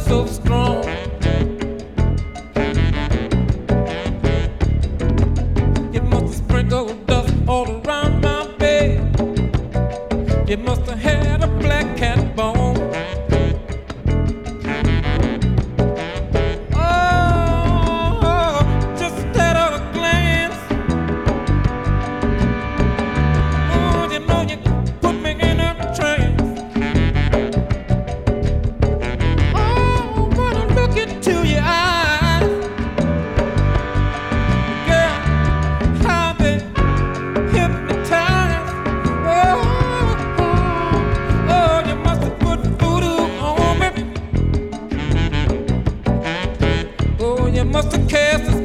so strong. You must have sprinkled dust all around my bed. You must have had a black cat bone. Oh, just at a glance. Oh, you know you put me in a trance. Oh, when I look into your eyes, girl, how they hypnotize. Oh, you must have put voodoo on me. Oh, you must have cast a